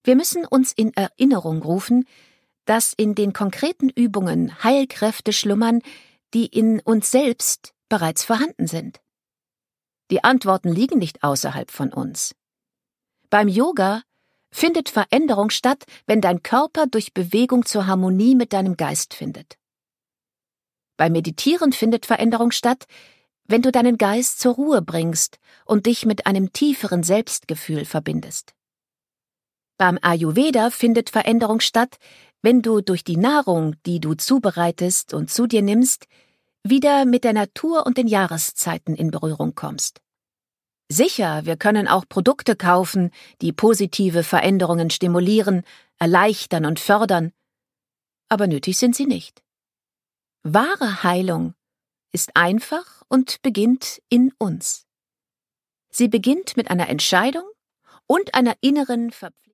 Wir müssen uns in Erinnerung rufen, dass in den konkreten Übungen Heilkräfte schlummern, die in uns selbst bereits vorhanden sind. Die Antworten liegen nicht außerhalb von uns. Beim Yoga findet Veränderung statt, wenn dein Körper durch Bewegung zur Harmonie mit deinem Geist findet. Beim Meditieren findet Veränderung statt, wenn du deinen Geist zur Ruhe bringst und dich mit einem tieferen Selbstgefühl verbindest. Beim Ayurveda findet Veränderung statt, wenn du durch die Nahrung, die du zubereitest und zu dir nimmst, wieder mit der Natur und den Jahreszeiten in Berührung kommst. Sicher, wir können auch Produkte kaufen, die positive Veränderungen stimulieren, erleichtern und fördern, aber nötig sind sie nicht. Wahre Heilung ist einfach und beginnt in uns. Sie beginnt mit einer Entscheidung und einer inneren Verpflichtung.